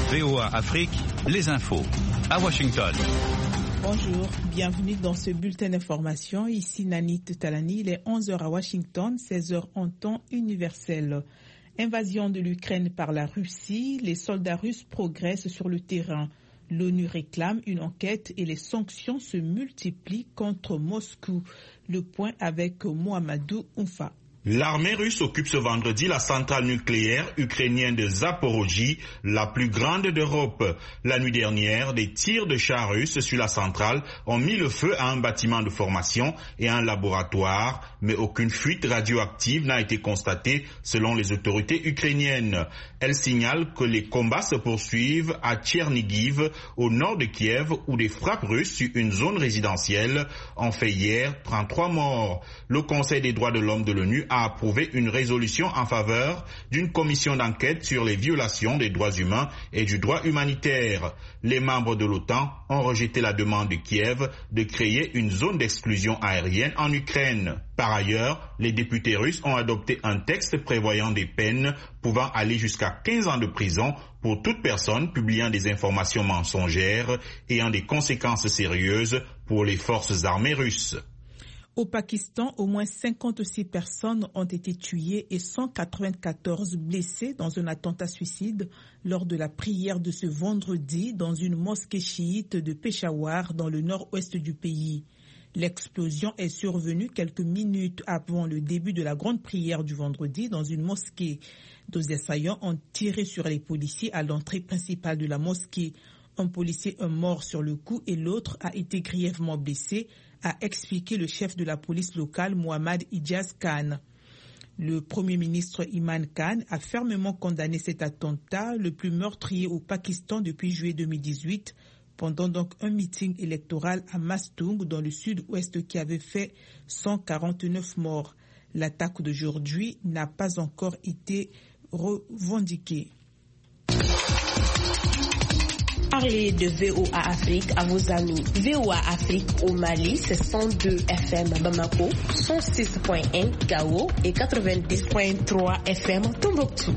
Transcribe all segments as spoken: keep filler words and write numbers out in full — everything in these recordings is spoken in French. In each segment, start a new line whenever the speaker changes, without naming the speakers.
V O A Afrique, les infos. À Washington.
Bonjour, bienvenue dans ce bulletin d'information. Ici Nanit Talani, il est onze heures à Washington, seize heures en temps universel. Invasion de l'Ukraine par la Russie, les soldats russes progressent sur le terrain. L'ONU réclame une enquête et les sanctions se multiplient contre Moscou. Le point avec Mohamedou Oumfa.
L'armée russe occupe ce vendredi la centrale nucléaire ukrainienne de Zaporozhye, la plus grande d'Europe. La nuit dernière, des tirs de chars russes sur la centrale ont mis le feu à un bâtiment de formation et à un laboratoire, mais aucune fuite radioactive n'a été constatée selon les autorités ukrainiennes. Elles signalent que les combats se poursuivent à Tchernigiv, au nord de Kiev, où des frappes russes sur une zone résidentielle ont fait hier trente-trois morts. Le Conseil des droits de l'homme de l'ONU a approuvé une résolution en faveur d'une commission d'enquête sur les violations des droits humains et du droit humanitaire. Les membres de l'OTAN ont rejeté la demande de Kiev de créer une zone d'exclusion aérienne en Ukraine. Par ailleurs, les députés russes ont adopté un texte prévoyant des peines pouvant aller jusqu'à quinze ans de prison pour toute personne publiant des informations mensongères ayant des conséquences sérieuses pour les forces armées russes.
Au Pakistan, au moins cinquante-six personnes ont été tuées et cent quatre-vingt-quatorze blessées dans un attentat suicide lors de la prière de ce vendredi dans une mosquée chiite de Peshawar dans le nord-ouest du pays. L'explosion est survenue quelques minutes avant le début de la grande prière du vendredi dans une mosquée. Deux assaillants ont tiré sur les policiers à l'entrée principale de la mosquée. Un policier est mort sur le coup et l'autre a été grièvement blessé, a expliqué le chef de la police locale Mohammad Ijaz Khan. Le Premier ministre Imran Khan a fermement condamné cet attentat, le plus meurtrier au Pakistan depuis juillet deux mille dix-huit, pendant donc un meeting électoral à Mastung dans le sud-ouest qui avait fait cent quarante-neuf morts. L'attaque d'aujourd'hui n'a pas encore été revendiquée.
Parlez de V O A Afrique à vos amis. V O A Afrique au Mali, c'est cent deux F M Bamako, cent six point un Gao et quatre-vingt-dix point trois F M Tombouctou.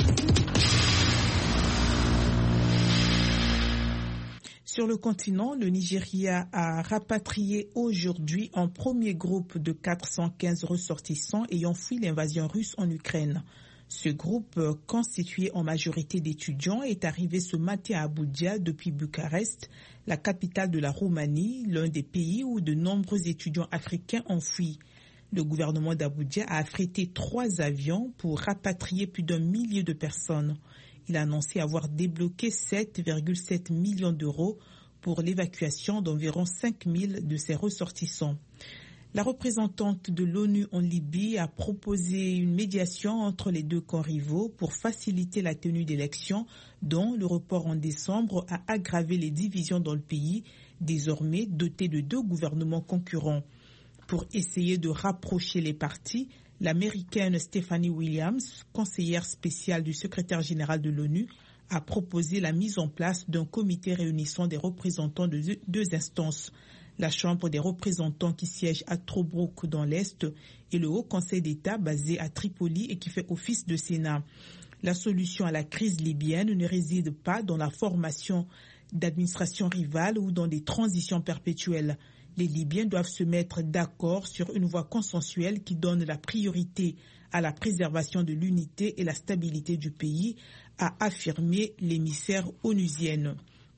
Sur le continent, le Nigeria a rapatrié aujourd'hui un premier groupe de quatre cent quinze ressortissants ayant fui l'invasion russe en Ukraine. Ce groupe, constitué en majorité d'étudiants, est arrivé ce matin à Abuja depuis Bucarest, la capitale de la Roumanie, l'un des pays où de nombreux étudiants africains ont fui. Le gouvernement d'Abuja a affrété trois avions pour rapatrier plus d'un millier de personnes. Il a annoncé avoir débloqué sept virgule sept millions d'euros pour l'évacuation d'environ cinq mille de ses ressortissants. La représentante de l'ONU en Libye a proposé une médiation entre les deux camps rivaux pour faciliter la tenue d'élections, dont le report en décembre a aggravé les divisions dans le pays, désormais doté de deux gouvernements concurrents. Pour essayer de rapprocher les partis, l'américaine Stephanie Williams, conseillère spéciale du secrétaire général de l'ONU, a proposé la mise en place d'un comité réunissant des représentants de deux instances. La Chambre des représentants qui siège à Tobrouk dans l'Est et le Haut Conseil d'État basé à Tripoli et qui fait office de Sénat. La solution à la crise libyenne ne réside pas dans la formation d'administrations rivales ou dans des transitions perpétuelles. Les Libyens doivent se mettre d'accord sur une voie consensuelle qui donne la priorité à la préservation de l'unité et la stabilité du pays, a affirmé l'émissaire onusienne.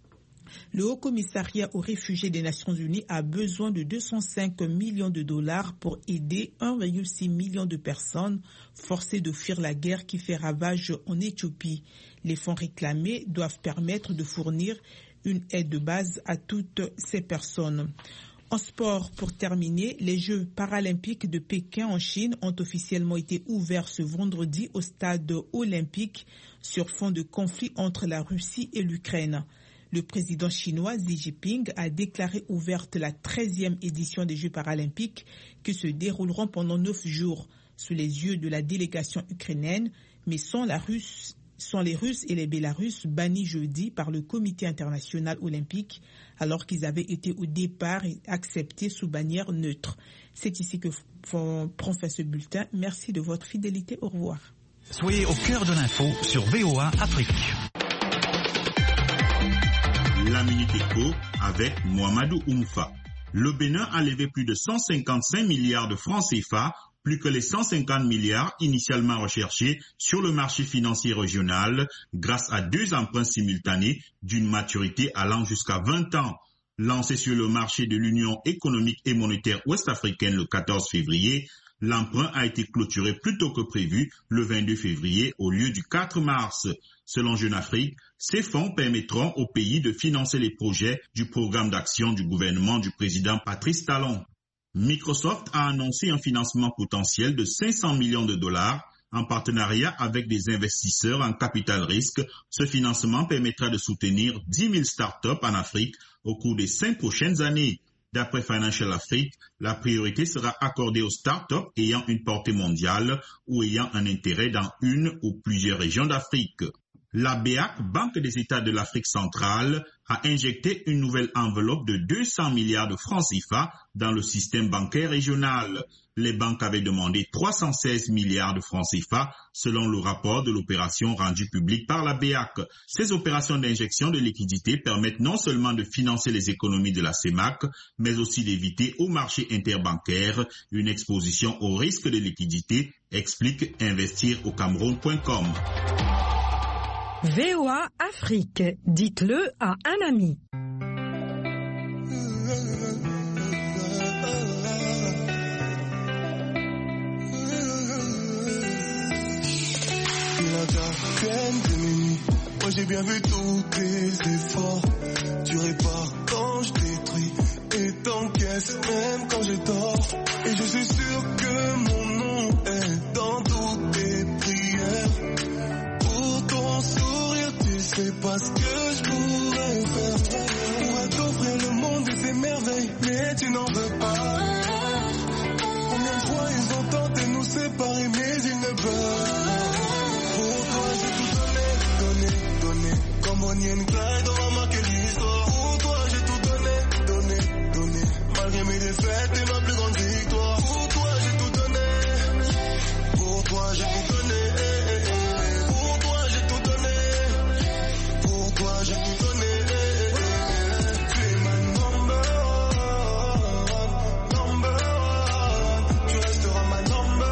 Le Haut Commissariat aux réfugiés des Nations Unies a besoin de deux cent cinq millions de dollars pour aider un virgule six million de personnes forcées de fuir la guerre qui fait ravage en Éthiopie. Les fonds réclamés doivent permettre de fournir une aide de base à toutes ces personnes. En sport, pour terminer, les Jeux paralympiques de Pékin en Chine ont officiellement été ouverts ce vendredi au stade olympique sur fond de conflit entre la Russie et l'Ukraine. Le président chinois Xi Jinping a déclaré ouverte la treizième édition des Jeux paralympiques qui se dérouleront pendant neuf jours sous les yeux de la délégation ukrainienne, mais sans la Russe, sont les Russes et les Bélarusses bannis jeudi par le Comité international olympique alors qu'ils avaient été au départ acceptés sous bannière neutre. C'est ici que prend fin ce bulletin. Merci de votre fidélité. Au revoir.
Soyez au cœur de l'info sur V O A Afrique.
Monique Eco avec Mohamedou Oumfa. Le Bénin a levé plus de cent cinquante-cinq milliards de francs C F A, plus que les cent cinquante milliards initialement recherchés sur le marché financier régional, grâce à deux emprunts simultanés d'une maturité allant jusqu'à vingt ans. Lancé sur le marché de l'Union économique et monétaire ouest-africaine le quatorze février, l'emprunt a été clôturé plus tôt que prévu le vingt-deux février au lieu du quatre mars. Selon Jeune Afrique, ces fonds permettront au pays de financer les projets du programme d'action du gouvernement du président Patrice Talon. Microsoft a annoncé un financement potentiel de cinq cents millions de dollars en partenariat avec des investisseurs en capital risque. Ce financement permettra de soutenir dix mille startups en Afrique au cours des cinq prochaines années. D'après Financial Afrique, la priorité sera accordée aux startups ayant une portée mondiale ou ayant un intérêt dans une ou plusieurs régions d'Afrique. La B A C, Banque des États de l'Afrique centrale, a injecté une nouvelle enveloppe de deux cents milliards de francs C F A dans le système bancaire régional. Les banques avaient demandé trois cent seize milliards de francs C F A selon le rapport de l'opération rendue publique par la B A C. Ces opérations d'injection de liquidités permettent non seulement de financer les économies de la C E M A C, mais aussi d'éviter au marché interbancaire une exposition au risque de liquidité, explique investir au cameroun point com.
V O A Afrique, dites-le à un ami.
Moi j'ai bien vu tous tes efforts. Tu répares quand je détruis et t'encaisses même quand j'ai tort. Et je suis sûr que mon nom est dans toutes tes prières. Pour ton sourire, tu sais pas ce que je pourrais faire. On va t'offrir le monde et ses merveilles, mais tu n'en veux pas. Combien de fois ils ont tenté de nous séparer, mais ils ne peuvent. Pour toi j'ai tout donné, donné, donné. Comme Bonnie and Clyde, on va marquer l'histoire. Pour toi j'ai tout donné, donné, donné. Malgré mes défaites et ma plus grande victoire. Pour toi j'ai tout donné. Pour toi j'ai tout donné. Pour toi j'ai tout donné. Pour toi j'ai tout donné. Tu es ma number one, number one. Tu resteras ma number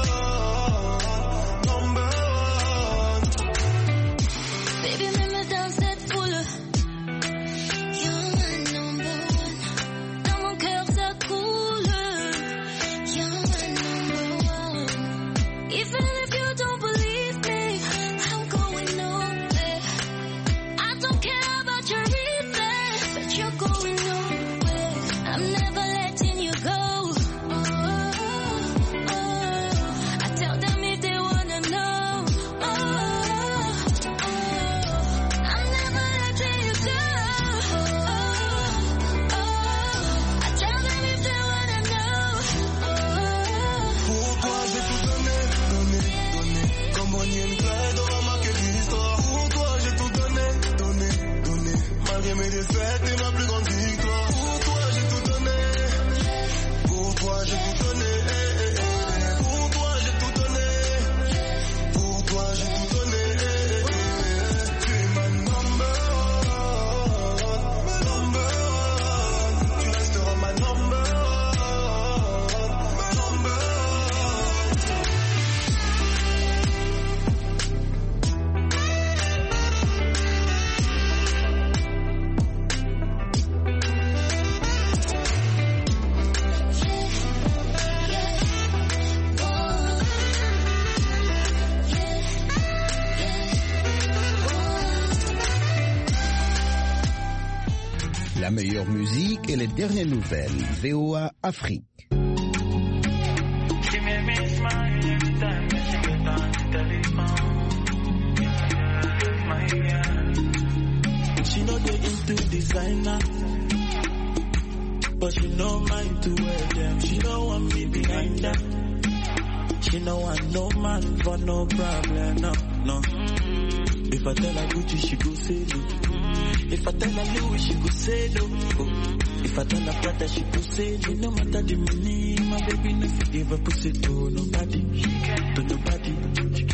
one, number one.
Baby, même dans cette foule, you're my number one. Dans mon cœur ça coule, you're my number one. Even if you don't believe me, I'm going nowhere. I don't care about your reason, but you're going nowhere. I'm never letting you go. Oh, oh, oh. I tell them if they wanna know. Oh, oh. I'm never letting you go. Oh, oh. I tell them if they wanna know. Oh,
Pour toi j'ai tout donné, donné, donné. Comme Bonnie and Clyde, on va marquer l'histoire. Pour toi j'ai tout donné, donné, donné. Malgré mes défaites et ma plus grande victoire. Pour toi j'ai tout donné. Pour toi j'ai tout donné. Pour toi j'ai tout donné. Pour toi j'ai tout donné. Tu es ma number one, number one. Tu resteras ma number one, number one.
La meilleure musique et les dernières nouvelles. V O A Afrique.
She know they into designer, but she no mind to wear them. She don't want me behind her. She no want no man for no problem, no, no. If I tell her Gucci, she go say no. If I tell her Louis, she go say no. Oh. If I tell her Prada, she go say no. No matter the money, my baby no fit give a pussy to nobody, to nobody.